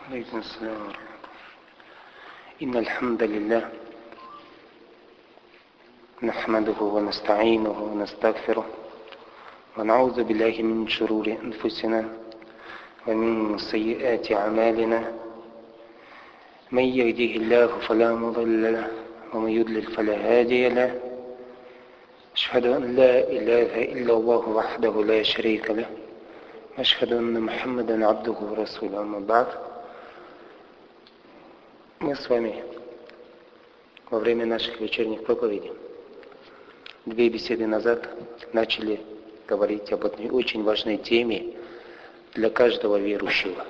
عليكم السلام ورحمة الله. إن الحمد لله نحمده ونستعينه ونستغفره ونعوذ بالله من شرور أنفسنا ومن سيئات أعمالنا. من يهده الله فلا مضل له ومن يضلل فلا هادي له. أشهد أن لا إله إلا الله وحده لا شريك له وأشهد أن محمدا عبده ورسوله. أما بعد. Мы с вами во время наших вечерних проповедей 2 беседы назад начали говорить об одной очень важной теме для каждого верующего.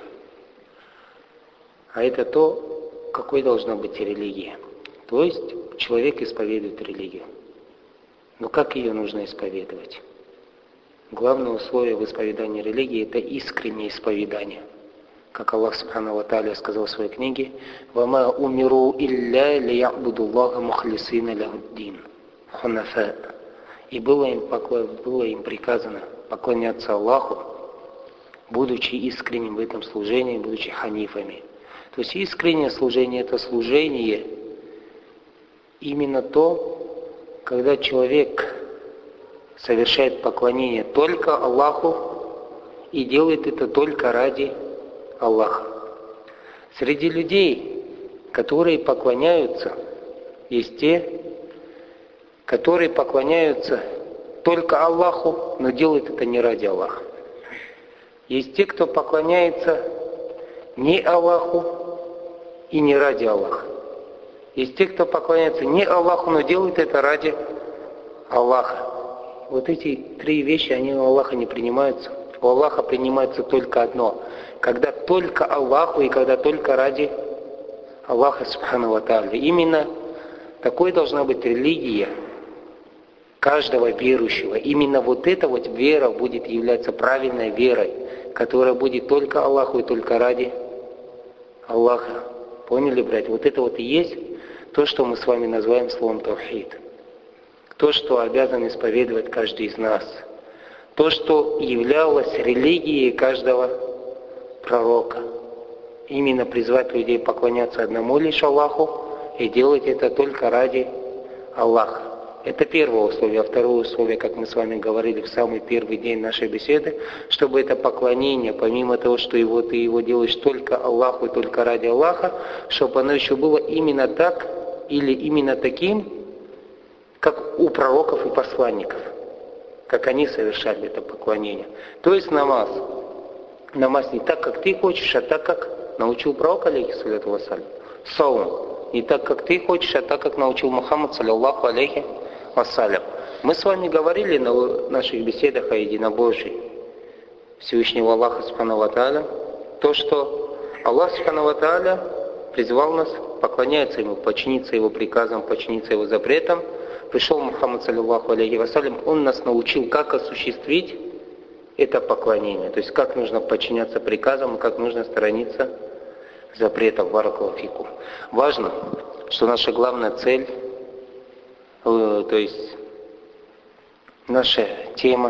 А это то, какой должна быть религия. То есть человек исповедует религию. Но как ее нужно исповедовать? Главное условие в исповедании религии – это искреннее исповедание. Как Аллах Субхану ва Тааля сказал в своей книге: «Вама умиру илля лиябуду Аллаха мухлисина лахуддин хунафа». И было им приказано поклоняться Аллаху, будучи искренним в этом служении, будучи ханифами. То есть искреннее служение – это служение именно то, когда человек совершает поклонение только Аллаху и делает это только ради Аллаха. Среди людей, которые поклоняются, есть те, которые поклоняются только Аллаху, но делают это не ради Аллаха. Есть те, кто поклоняется не Аллаху и не ради Аллаха. Есть те, кто поклоняется не Аллаху, но делают это ради Аллаха. Вот эти три вещи, они у Аллаха не принимаются. У Аллаха принимается только одно. Когда только Аллаху и когда только ради Аллаха Субхану ва Тааля. Именно такой должна быть религия каждого верующего. Именно вот эта вот вера будет являться правильной верой, которая будет только Аллаху и только ради Аллаха. Поняли, братья? Вот это вот и есть то, что мы с вами называем словом таухид. То, что обязан исповедовать каждый из нас. То, что являлось религией каждого пророка. Именно призвать людей поклоняться одному лишь Аллаху и делать это только ради Аллаха. Это первое условие. А второе условие, как мы с вами говорили в самый первый день нашей беседы, чтобы это поклонение, помимо того, что ты его делаешь только Аллаху и только ради Аллаха, чтобы оно еще было именно так или именно таким, как у пророков и посланников, как они совершали это поклонение. То есть намаз. Намаз не так, как ты хочешь, а так, как научил пророк, алейхиссаляту вассалям. Саум. Не так, как ты хочешь, а так, как научил Мухаммад, саллаллаху алейхи вассалям. Мы с вами говорили на наших беседах о единобожии Всевышнего Аллаха Субхану ва Тааля, то, что Аллах Субхану ва Тааля призвал нас поклоняться Ему, подчиниться Его приказам, подчиниться Его запретам. Пришел Мухаммад, саллаллаху алейхи вассалям, Он нас научил, как осуществить это поклонение. То есть, как нужно подчиняться приказам, как нужно сторониться запретов. Баракаллаху фикум. Важно, что наша главная цель, то есть наша тема,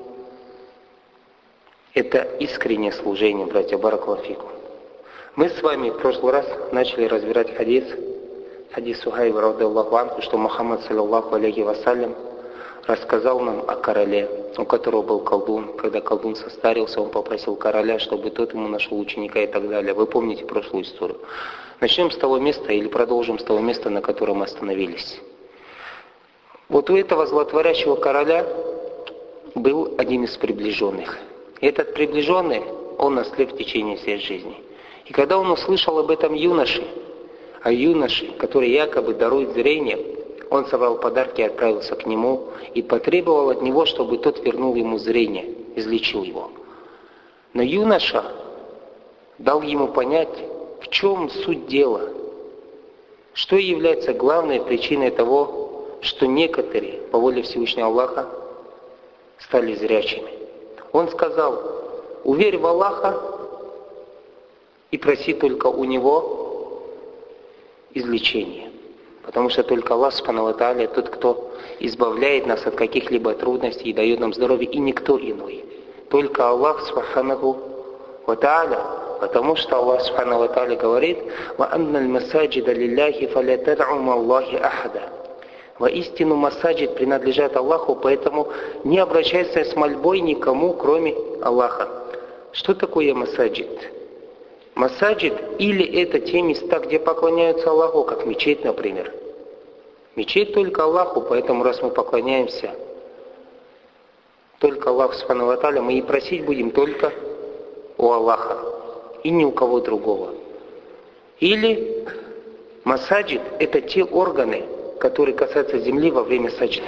это искреннее служение, братья. Баракаллаху фикум. Мы с вами в прошлый раз начали разбирать хадис Сухайба радиллаху анху, что Мухаммад, саллаллаху алейхи вассалям, рассказал нам о короле, у которого был колдун. Когда колдун состарился, он попросил короля, чтобы тот ему нашел ученика и так далее. Вы помните прошлую историю. Начнем с того места или продолжим с того места, на котором мы остановились. Вот у этого злотворящего короля был один из приближенных. И этот приближенный, он наслед в течение всей жизни. И когда он услышал об этом юноше, который якобы дарует зрение, он собрал подарки и отправился к нему и потребовал от него, чтобы тот вернул ему зрение, излечил его. Но юноша дал ему понять, в чем суть дела, что является главной причиной того, что некоторые, по воле Всевышнего Аллаха, стали зрячими. Он сказал: уверь в Аллаха и проси только у Него излечения. Потому что только Аллах Субхану ва Тааля тот, кто избавляет нас от каких-либо трудностей и дает нам здоровье, и никто иной. Только Аллах Субхану ва Тааля Потому что Аллах Субхану ва Тааля говорит: «Ва анналь масаджида лилляхи фаля тад'у маллахи ахада». Воистину масаджид принадлежат Аллаху, поэтому не обращайся с мольбой никому, кроме Аллаха. Что такое масаджид? Масаджид или это те места, где поклоняются Аллаху, как мечеть, например. Мечеть только Аллаху, поэтому раз мы поклоняемся только Аллаху Субхану ва Тааля, мы и просить будем только у Аллаха и ни у кого другого. Или масаджид это те органы, которые касаются земли во время саджда.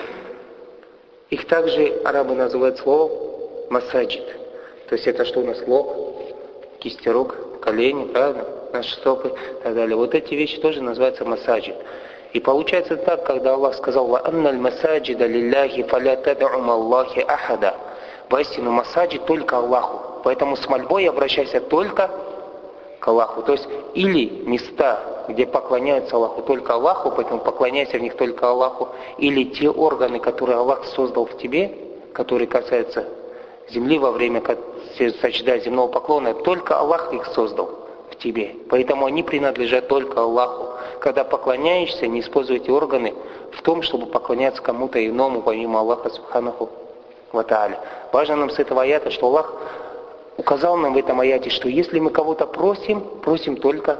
Их также арабы называют словом масаджид. То есть это что у нас? Лоб, кисти рук, колени, правда? Наши стопы и так далее. Вот эти вещи тоже называются масаджид. И получается так, когда Аллах сказал: «Ва анналь масаджида лилляхи фаля тад'у маллахи ахада». Воистину масаджид только Аллаху. Поэтому с мольбой обращайся только к Аллаху. То есть или места, где поклоняются Аллаху только Аллаху, поэтому поклоняйся в них только Аллаху, или те органы, которые Аллах создал в тебе, которые касаются земли во время саджда, земного поклона, только Аллах их создал в тебе. Поэтому они принадлежат только Аллаху. Когда поклоняешься, не используй эти органы в том, чтобы поклоняться кому-то иному, помимо Аллаха Субханаху ва Тааля. Важно нам с этого аята, что Аллах указал нам в этом аяте, что если мы кого-то просим только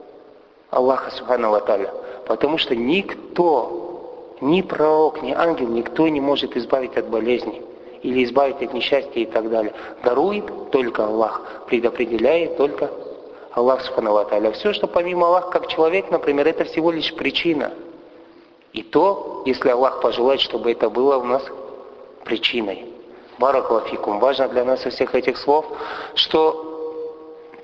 Аллаха Субхану ва Тааля. Потому что никто, ни пророк, ни ангел, никто не может избавить от болезни или избавить от несчастья и так далее. Дарует только Аллах, предопределяет только Аллах Субхану ва Тааля. Все, что помимо Аллаха, как человек, например, это всего лишь причина. И то, если Аллах пожелает, чтобы это было у нас причиной. Баракаллаху фикум. Важно для нас из всех этих слов, что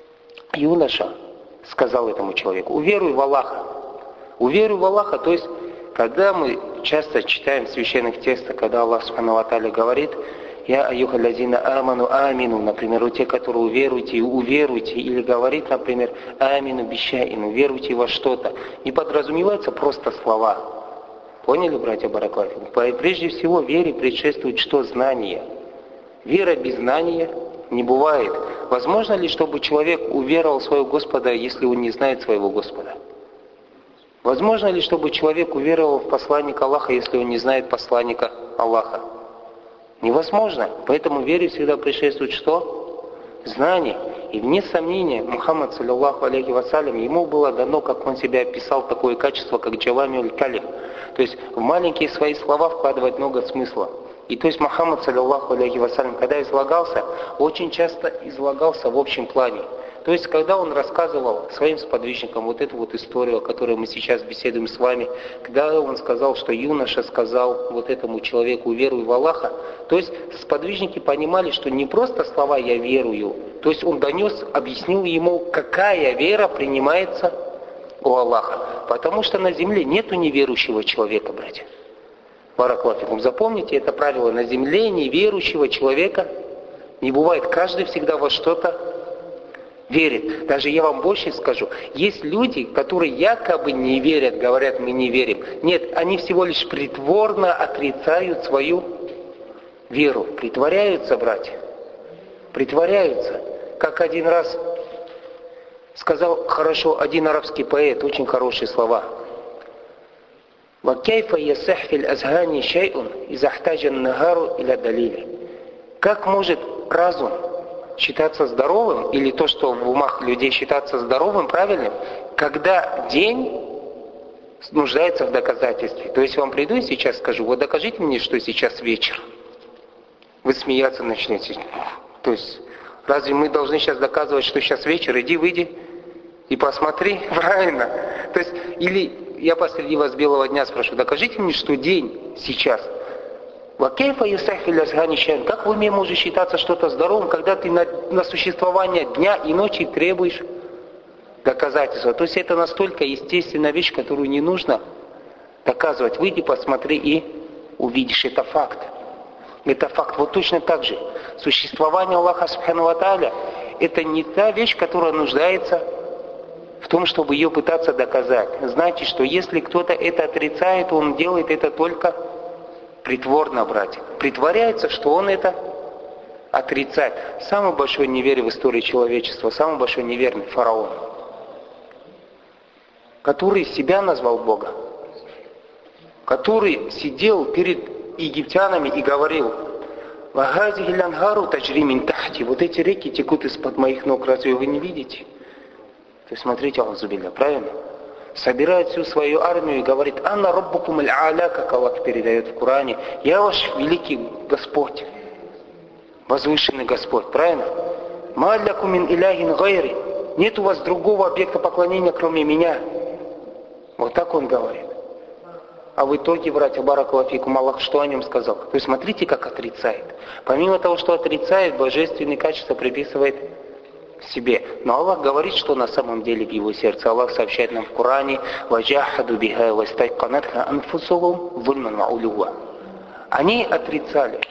юноша сказал этому человеку: уверуй в Аллаха. Уверуй в Аллаха, то есть, когда мы часто читаем в священных текстах, когда Аллах Субхану ва Тааля говорит: «Я аюхаллазина аману амину», например, у тех, которые уверуйте, или говорит, например, амину бишаин, уверуйте во что-то, не подразумеваются просто слова. Поняли, братья Баракаллаху? Прежде всего, вере предшествует что? Знание. Вера без знания не бывает. Возможно ли, чтобы человек уверовал в своего Господа, если он не знает своего Господа? Возможно ли, чтобы человек уверовал в посланника Аллаха, если он не знает посланника Аллаха? Невозможно. Поэтому вере всегда предшествует что? Знание. И вне сомнения, Мухаммад, саллаллаху алейхи вассалям, ему было дано, как он себя описал, такое качество, как джавамиуль калим. То есть в маленькие свои слова вкладывать много смысла. И то есть Мухаммад, саллаллаху алейхи вассалям, когда излагался, очень часто излагался в общем плане. То есть, когда он рассказывал своим сподвижникам вот эту вот историю, о которой мы сейчас беседуем с вами, когда он сказал, что юноша сказал вот этому человеку: «Веруй в Аллаха», то есть сподвижники понимали, что не просто слова «я верую», то есть он донес, объяснил ему, какая вера принимается у Аллаха. Потому что на земле нету неверующего человека, братья. Баракаллаху. Запомните это правило: на земле неверующего человека не бывает. Каждый всегда во что-то верит. Даже я вам больше скажу. Есть люди, которые якобы не верят, говорят: мы не верим. Нет, они всего лишь притворно отрицают свою веру. Притворяются, братья. Притворяются. Как один раз сказал хорошо один арабский поэт, очень хорошие слова. وَكَيْفَ يَسَحْفِ الْأَزْهَانِ شَيْءٌ إِذَا احْتَاجَ النَّهَارُ إِلَى دَلِيلٍ. Как может разум считаться здоровым, или то, что в умах людей считаться здоровым, правильным, когда день нуждается в доказательстве? То есть вам приду и сейчас скажу: вот докажите мне, что сейчас вечер. Вы смеяться начнете. То есть разве мы должны сейчас доказывать, что сейчас вечер? Иди, выйди и посмотри. Правильно. То есть, или я посреди вас белого дня спрошу: докажите мне, что день сейчас. Как в уме может считаться что-то здоровым, когда ты на существование дня и ночи требуешь доказательства? То есть это настолько естественная вещь, которую не нужно доказывать. Выйди, посмотри и увидишь. Это факт. Это факт. Вот точно так же. Существование Аллаха Субхану ва Тааля — это не та вещь, которая нуждается в том, чтобы ее пытаться доказать. Знайте, что если кто-то это отрицает, он делает это только притворно, братья. Притворяется, что он это отрицать. Самый большой неверный в истории человечества, самый большой неверный фараон, который себя назвал Богом, который сидел перед египтянами и говорил: «Вахазихи лангару таджри мин тахти». Вот эти реки текут из-под моих ног, разве вы не видите? То есть смотрите, Аллах зубилля, правильно? Собирает всю свою армию и говорит: «Анна раббукум аль-а'ля», как Аллах передает в Коране: «Я ваш великий Господь, возвышенный Господь», правильно? «Ма лякум мин иляхин гайри», нет у вас другого объекта поклонения, кроме меня. Вот так он говорит. А в итоге, братья, баракаллаху фикум, Аллах что о нем сказал? То есть смотрите, как отрицает. Помимо того, что отрицает, божественные качества приписывает себе. Но Аллах говорит, что на самом деле в его сердце. Аллах сообщает нам в Коране: «Ваджахаду биха вастайканатха анфусухум зульман ва улюва». Они отрицали,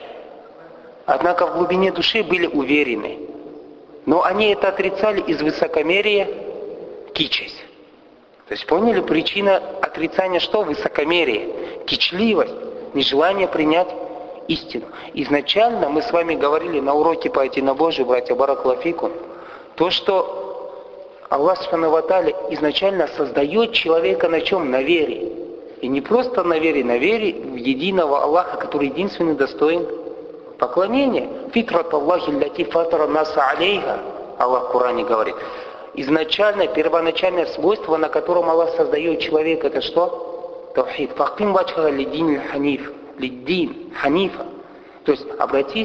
однако в глубине души были уверены. Но они это отрицали из высокомерия, кичась. То есть поняли, причина отрицания что? Высокомерие, кичливость, нежелание принять истину. Изначально мы с вами говорили на уроке по единобожию, братья, баракаллаху фикум, то, что Аллах субхану ва тааля изначально создает человека на чем? На вере. И не просто на вере в единого Аллаха, который единственный достоин поклонения. Фитрат Аллахи лати фатара наса алейха, Аллах в Коране говорит. Изначально, первоначальное свойство, на котором Аллах создает человека, это что? Тавхид. Фахтим вачха лидин ханиф. Лидин ханифа. То есть обрати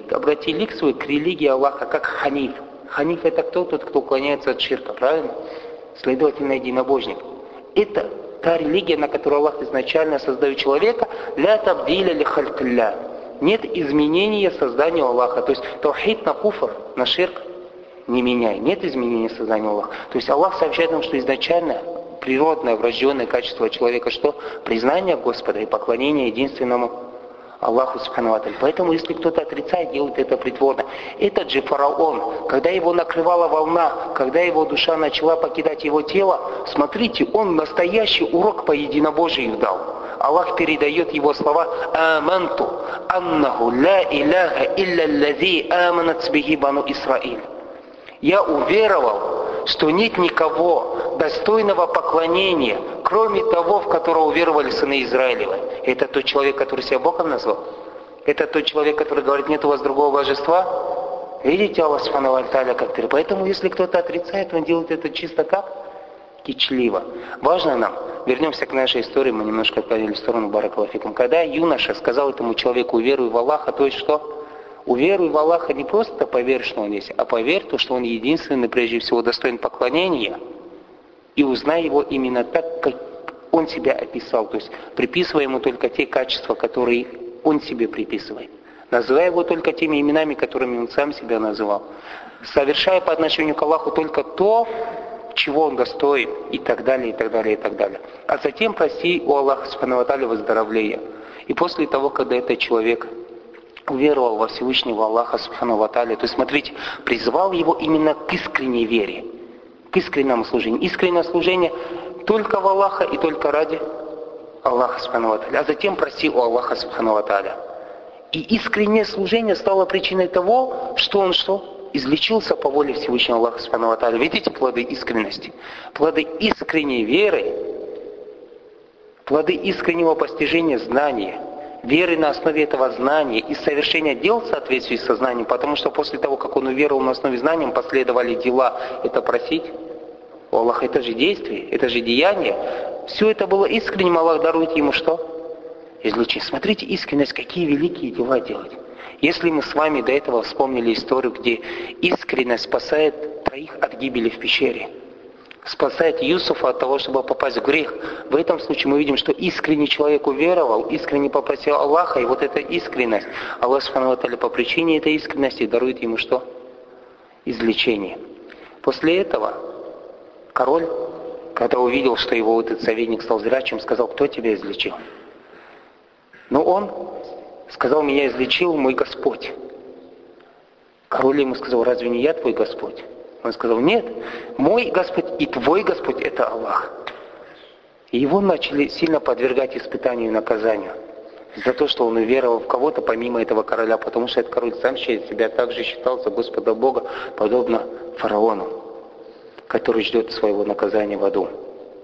лик свой к религии Аллаха, как ханиф. Ханиф — это кто? Тот, кто уклоняется от ширка, правильно? Следовательно, единобожник. Это та религия, на которую Аллах изначально создает человека. Ля табдиля ли халькилля. Нет изменения созданию Аллаха. То есть тавхид на куфр, на ширк не меняй. Нет изменения создания Аллаха. То есть Аллах сообщает нам, что изначально природное, врожденное качество человека что? Признание Господа и поклонение единственному Аллаху субхану ва тааля. Поэтому, если кто-то отрицает, делает это притворно. Этот же фараон, когда его накрывала волна, когда его душа начала покидать его тело, смотрите, он настоящий урок по единобожию дал. Аллах передает его слова: «Аманту аннаху ла иляха илля лази аманат бихи бану Исраиль». Я уверовал, что нет никого достойного поклонения, кроме того, в которого уверовали сыны Израилева. Это тот человек, который себя Богом назвал? Это тот человек, который говорит: нет у вас другого божества? Видите, Аллах субхану ва тааля как ты. Поэтому, если кто-то отрицает, он делает это чисто как? Кичливо. Важно нам, вернемся к нашей истории, мы немножко отклонились в сторону, баракаллаху фикум. Когда юноша сказал этому человеку: уверуй в Аллаха, то есть что? Уверуй в Аллаха не просто поверь, что Он есть, а поверь, что Он единственный, прежде всего, достоин поклонения, и узнай Его именно так, как Он себя описал. То есть приписывай Ему только те качества, которые Он себе приписывает. Называй Его только теми именами, которыми Он сам себя называл. Совершай по отношению к Аллаху только то, чего Он достоин, и так далее, и так далее, и так далее. А затем проси у Аллаха субхану ва тааля выздоровления. И после того, когда этот человек уверовал во Всевышнего Аллаха субхану ва тааля, то есть смотрите, призвал его именно к искренней вере, к искреннему служению. Искреннее служение только в Аллаха и только ради Аллаха субхану ва тааля. А затем проси у Аллаха субхану ва тааля. И искреннее служение стало причиной того, что он что? Излечился по воле Всевышнего Аллаха субхану ва тааля. Видите плоды искренности? Плоды искренней веры, плоды искреннего постижения знания, веры на основе этого знания и совершения дел в соответствии со знанием, потому что после того, как он уверовал на основе знания, последовали дела. Это просить у Аллаха, это же действие, это же деяние. Все это было искренним, Аллах дарует ему что? Излечение. Смотрите, искренность, какие великие дела делать. Если мы с вами до этого вспомнили историю, где искренность спасает троих от гибели в пещере, спасает Юсуфа от того, чтобы попасть в грех. В этом случае мы видим, что искренний человек уверовал, искренне попросил Аллаха, и вот эта искренность, Аллах субхану ва тааля по причине этой искренности дарует ему что? Излечение. После этого король, когда увидел, что его этот советник стал зрячим, сказал: кто тебя излечил? Но он сказал: меня излечил мой Господь. Король ему сказал: разве не я твой Господь? Он сказал: нет, мой Господь и твой Господь — это Аллах. И его начали сильно подвергать испытанию и наказанию. за то, что он уверовал в кого-то помимо этого короля, потому что этот король сам себя также считал за Господа Бога, подобно фараону, который ждет своего наказания в аду.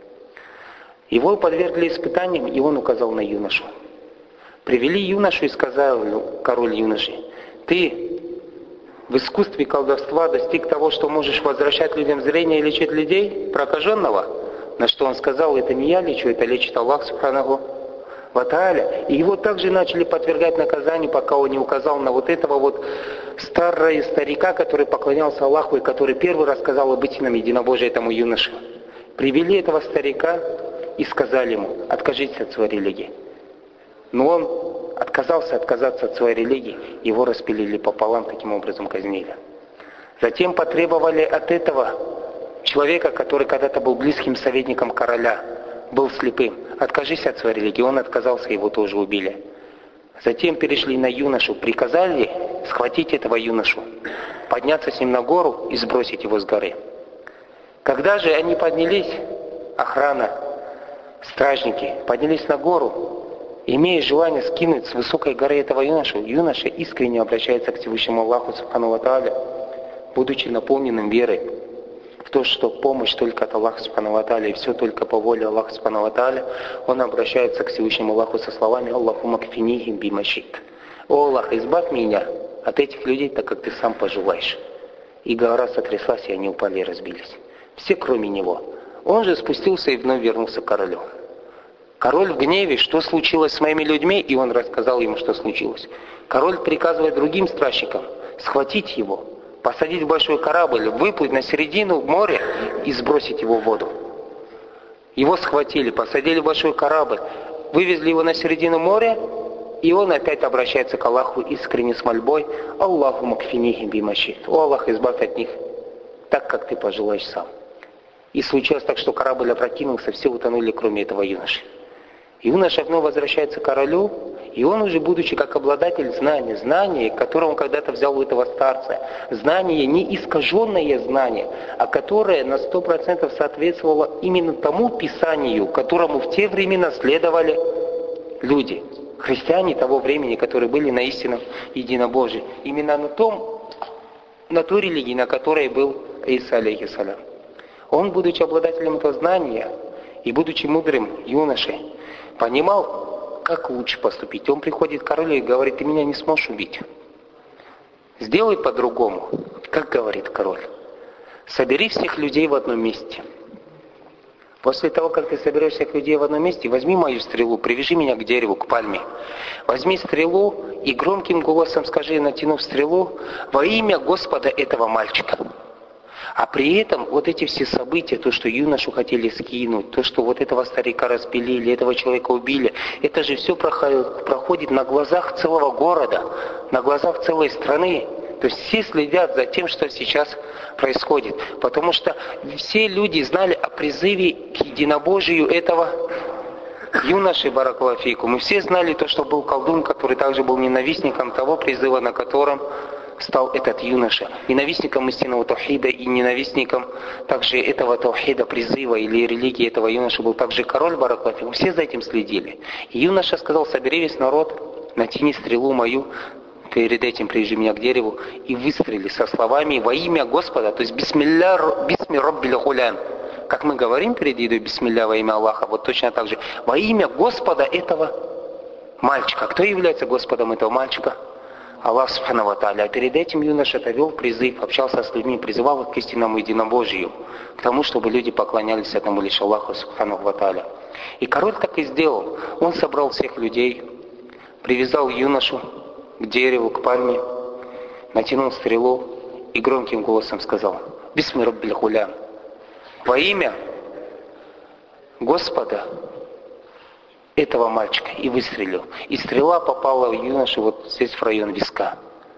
Его подвергли испытаниям, и он указал на юношу. Привели юношу и сказал король юноши: ты в искусстве колдовства достиг того, что можешь возвращать людям зрение и лечить людей, прокаженного? На что он сказал: это не я лечу, это лечит Аллах Субханаху ва Тааля. И его также начали подвергать наказанию, пока он не указал на вот этого вот старого старика, который поклонялся Аллаху и который первый рассказал об истинном единобожии этому юноше. Привели этого старика и сказали ему: откажитесь от своей религии. Но он отказался от своей религии, его распилили пополам, таким образом казнили. Затем потребовали от этого человека, который когда-то был близким советником короля, был слепым: откажись от своей религии. Он отказался, его тоже убили. Затем перешли на юношу, приказали схватить этого юношу, подняться с ним на гору и сбросить его с горы. Когда же они поднялись, охрана, стражники, поднялись на гору, имея желание скинуть с высокой горы этого юношу, юноша искренне обращается к Всевышнему Аллаху Субхану ва Тааля, будучи наполненным верой в то, что помощь только от Аллаха Субхану ва Тааля и все только по воле Аллаха Субхану ва Тааля, он обращается к Всевышнему Аллаху со словами: «Аллахумма кфинихим бимашит». «О Аллах, избавь меня от этих людей, так как ты сам пожелаешь». И гора сотряслась, и они упали и разбились. Все, кроме него. Он же спустился и вновь вернулся к королю. Король в гневе: что случилось с моими людьми? И он рассказал ему, что случилось. Король приказывает другим стражникам схватить его, посадить в большой корабль, выплыть на середину моря и сбросить его в воду. Его схватили, посадили в большой корабль, вывезли его на середину моря, и он опять обращается к Аллаху искренне с мольбой: «Аллаху макфинихи бимашит». «О Аллах, избавь от них так, как ты пожелаешь сам». И случилось так, что корабль опрокинулся, все утонули, кроме этого юноши. Юноша вновь возвращается к королю, и он уже, будучи как обладатель знания, которое он когда-то взял у этого старца, знание, не искаженное знание, а которое на 100% соответствовало именно тому писанию, которому в те времена следовали люди, христиане того времени, которые были на истинном единобожии, именно на той религии, на которой был Иса алейхиссалям. Он, будучи обладателем этого знания и будучи мудрым юношей, понимал, как лучше поступить. Он приходит к королю и говорит: ты меня не сможешь убить. Сделай по-другому. Как говорит король: собери всех людей в одном месте. После того, как ты соберешь всех людей в одном месте, возьми мою стрелу, привяжи меня к дереву, к пальме. Возьми стрелу и громким голосом скажи, натянув стрелу: во имя Господа этого мальчика. А при этом вот эти все события, то, что юношу хотели скинуть, то, что вот этого старика распилили, этого человека убили, это же все проходит на глазах целого города, на глазах целой страны. То есть все следят за тем, что сейчас происходит. Потому что все люди знали о призыве к единобожию этого юноши, баракаллаху фийкум. Мы все знали то, что был колдун, который также был ненавистником того призыва, на котором стал этот юноша, ненавистником истинного таухида и ненавистником также этого таухида, призыва или религии этого юноши был также король, баракаллаху фийкум. Все за этим следили. И юноша сказал: собери весь народ, натяни стрелу мою, перед этим привяжи меня к дереву и выстрели со словами во имя Господа, то есть бисми роббиль гулян. Как мы говорим перед едой бисмилля во имя Аллаха, вот точно так же во имя Господа этого мальчика. Кто является Господом этого мальчика? Аллах Субхану ва Тааля. А перед этим юноша вел призыв, общался с людьми, призывал их к истинному единобожию, к тому, чтобы люди поклонялись этому лишь Аллаху Субхану ва Тааля. И король так и сделал. Он собрал всех людей, привязал юношу к дереву, к пальме, натянул стрелу и громким голосом сказал: «Бисми роббиль гулян». Во имя Господа этого мальчика, и выстрелил. И стрела попала в юношу вот здесь в район виска.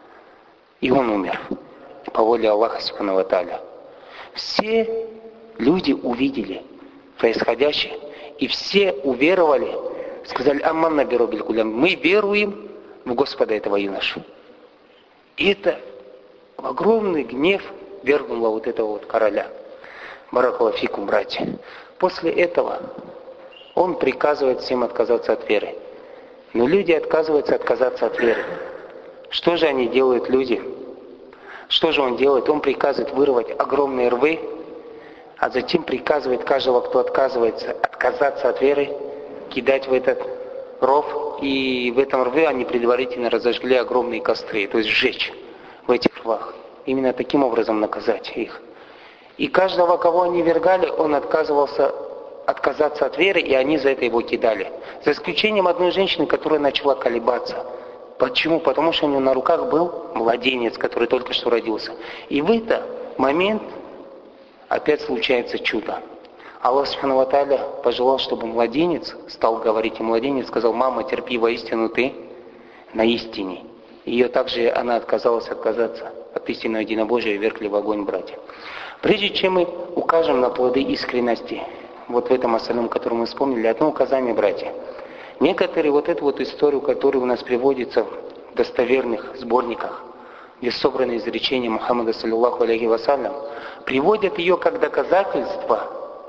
И он умер по воле Аллаха Субхану ва Тааля. Все люди увидели происходящее, и все уверовали, сказали: «Амманна би роббиль гулян». Мы веруем в Господа этого юношу. И это в огромный гнев вергнуло вот этого вот короля. Баракаллаху фийкум, братья. После этого он приказывает всем отказаться от веры. Но люди отказываются от веры. Что же они делают, люди? Что же он делает? Он приказывает вырвать огромные рвы, а затем приказывает каждого, кто отказывается, отказаться от веры, кидать в этот ров, и в этом рве они предварительно разожгли огромные костры, то есть сжечь в этих рвах. Именно таким образом наказать их. И каждого, кого они вергали, он отказывался отказаться от веры, и они за это его кидали. За исключением одной женщины, которая начала колебаться. Почему? Потому что у нее на руках был младенец, который только что родился. И в этот момент опять случается чудо. Аллах Субхану ва Тааля пожелал, чтобы младенец стал говорить, и младенец сказал: «Мама, терпи, воистину ты на истине». Ее также она отказаться от истинного единобожия и вергли в огонь братья. Прежде чем мы укажем на плоды искренности, вот в этом остальном, который мы вспомнили, одно указание, братья. Некоторые вот эту вот историю, которая у нас приводится в достоверных сборниках, где собраны изречения Мухаммада, саллиллаху алейхи вассалям, приводят ее как доказательство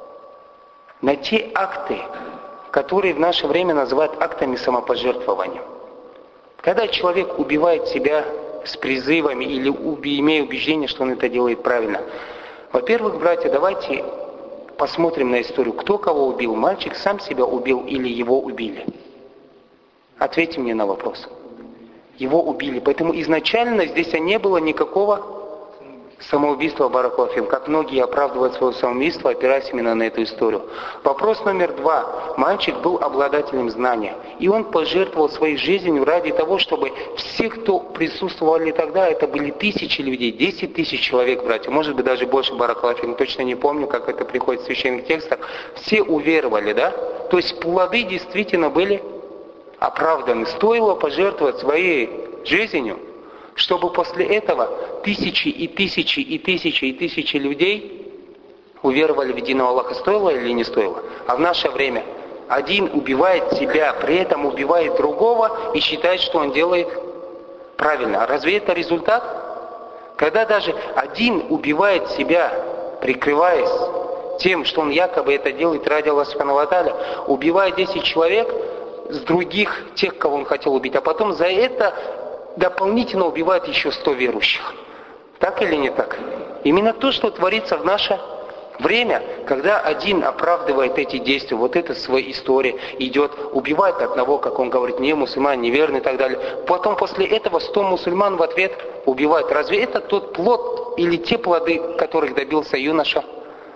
на те акты, которые в наше время называют актами самопожертвования. Когда человек убивает себя с призывами или имея убеждение, что он это делает правильно. Во-первых, братья, давайте посмотрим на историю. Кто кого убил? Мальчик сам себя убил или его убили? Ответьте мне на вопрос. Его убили. Поэтому изначально здесь не было никакого самоубийства, баракаллаху фикум, как многие оправдывают свое самоубийство, опираясь именно на эту историю. Вопрос номер 2. Мальчик был обладателем знания. И он пожертвовал своей жизнью ради того, чтобы все, кто присутствовали тогда, это были тысячи людей, 10 тысяч человек, братья, может быть даже больше, баракаллаху фикум, точно не помню, как это приходит в священных текстах, все уверовали, да? То есть плоды действительно были оправданы. Стоило пожертвовать своей жизнью, чтобы после этого тысячи и тысячи и тысячи и тысячи людей уверовали в единого Аллаха. Стоило или не стоило? А в наше время один убивает себя, при этом убивает другого и считает, что он делает правильно. А разве это результат? Когда даже один убивает себя, прикрываясь тем, что он якобы это делает ради Аллаха Субхану ва Тааля, убивает 10 человек с других, тех, кого он хотел убить, а потом за это дополнительно убивает еще 100 верующих. Так или не так? Именно то, что творится в наше время, когда один оправдывает эти действия, вот это своя история, идет, убивает одного, как он говорит, не мусульман, неверный и так далее. Потом после этого 100 мусульман в ответ убивают. Разве это тот плод или те плоды, которых добился юноша?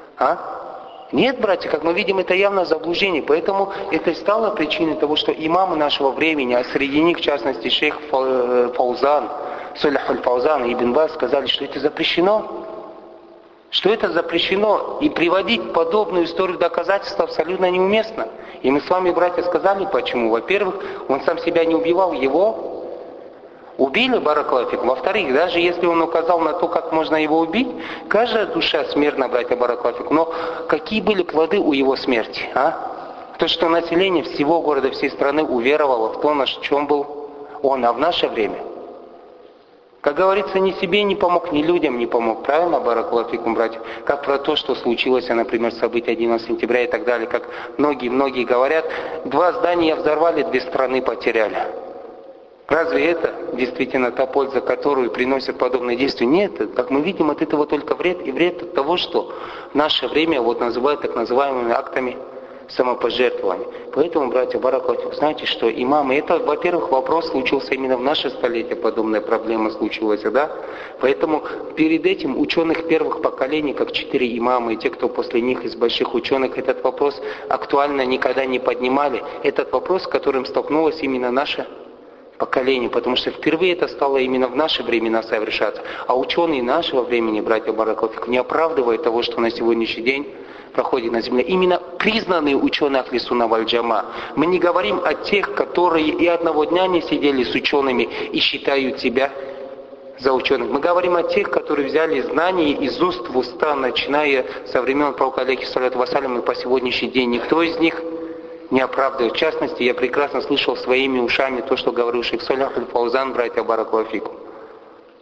Нет, братья, как мы видим, это явно заблуждение. Поэтому это и стало причиной того, что имамы нашего времени, а среди них, в частности, шейх Фаузан, Салих аль-Фаузан и Ибн Баз, сказали, что это запрещено. Что это запрещено. И приводить подобную историю доказательства абсолютно неуместно. И мы с вами, братья, сказали, почему. Во-первых, он сам себя не убивал, его убили, баракаллаху фикум. Во-вторых, даже если он указал на то, как можно его убить, каждая душа смертна, братья, баракаллаху фикум. Но какие были плоды у его смерти? То, что население всего города, всей страны уверовало в то, на чем был он. А в наше время, как говорится, ни себе не помог, ни людям не помог. Правильно, баракаллаху фикум, братья? Как про то, что случилось, например, события 11 сентября и так далее. Как многие говорят, 2 здания взорвали, 2 страны потеряли. Разве это действительно та польза, которую приносят подобные действия? Нет, как мы видим, от этого только вред. И вред от того, что в наше время называют так называемыми актами самопожертвования. Поэтому, братья, баракаллаху, знаете, что имамы, это, во-первых, вопрос случился именно в наше столетие, подобная проблема случилась, да? Поэтому перед этим ученых первых поколений, как 4 имама, и те, кто после них из больших ученых, этот вопрос актуально никогда не поднимали. Этот вопрос, с которым столкнулось именно наше поколению, потому что впервые это стало именно в наши времена совершаться. А ученые нашего времени, братья баракаллаху, не оправдывают того, что на сегодняшний день проходит на земле. Именно признанные ученые Ахли Сунна валь Джама. Мы не говорим о тех, которые и одного дня не сидели с учеными и считают себя за ученых. Мы говорим о тех, которые взяли знания из уст в уста, начиная со времен пророка алейхиссалату вассалям и по сегодняшний день. Никто из них не оправдывает. В частности, я прекрасно слышал своими ушами то, что говорил шейх Салих аль-Фаузан, братья баракаллаху фикум.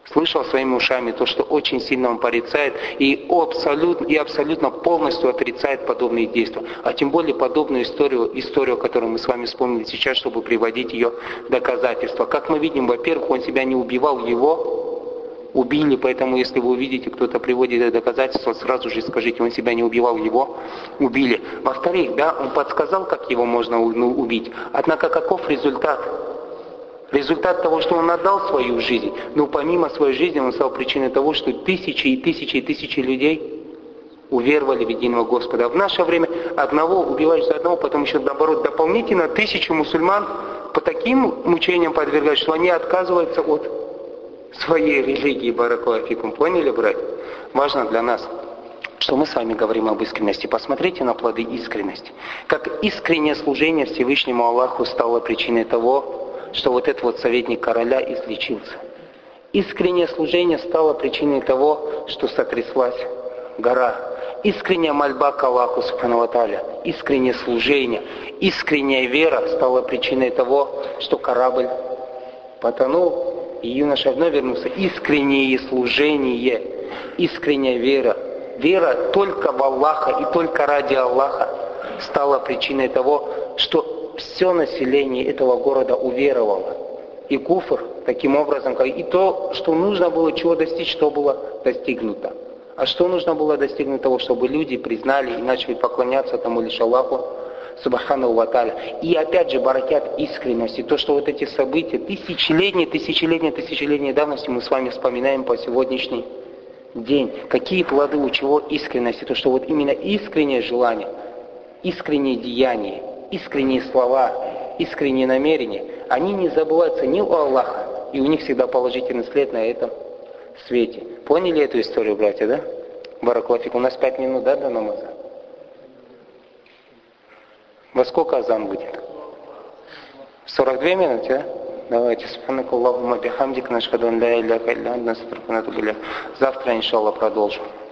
слышал своими ушами то, что очень сильно он порицает и абсолютно полностью отрицает подобные действия. А тем более подобную историю, которую мы с вами вспомнили сейчас, чтобы приводить ее доказательства. Как мы видим, во-первых, он себя не убивал, его убили, поэтому если вы увидите, кто-то приводит это доказательство, сразу же скажите, он себя не убивал, его убили. Во-вторых, да, он подсказал, как его можно убить. Однако каков результат? Результат того, что он отдал свою жизнь, но помимо своей жизни он стал причиной того, что тысячи и тысячи и тысячи людей уверовали в единого Господа. В наше время одного убиваешь за одного, потом еще наоборот дополнительно 1000 мусульман по таким мучениям подвергают, что они отказываются от своей религии. Баракаллаху фикум. Поняли, братья? Важно для нас, что мы с вами говорим об искренности. Посмотрите на плоды искренности. Как искреннее служение Всевышнему Аллаху стало причиной того, что вот этот вот советник короля излечился. Искреннее служение стало причиной того, что сотряслась гора. Искренняя мольба к Аллаху Субхану ва Тааля, искреннее служение, искренняя вера стала причиной того, что корабль потонул, и юноша вновь вернулся. Искреннее служение, искренняя вера, вера только в Аллаха и только ради Аллаха стала причиной того, что все население этого города уверовало. И куфр, таким образом, и то, что нужно было чего достичь, что было достигнуто. А что нужно было достигнуть того, чтобы люди признали и начали поклоняться тому лишь Аллаху Субхану ва Тааля. И опять же, баракят искренности, то, что вот эти события тысячелетней давности мы с вами вспоминаем по сегодняшний день. Какие плоды у чего искренности? То, что вот именно искреннее желание, искреннее деяние, искренние слова, искренние намерения, они не забываются ни у Аллаха, и у них всегда положительный след на этом свете. Поняли эту историю, братья, да? Баракаллаху фикум. У нас 5 минут, да, до намаза? Во сколько азан будет? 42 минуты, да? Давайте. Субханакаллахумма бихамдик, нашхаду ан ла иляха илля анта, настагфирука ва натубу илейк. Завтра, иншаллах, продолжим.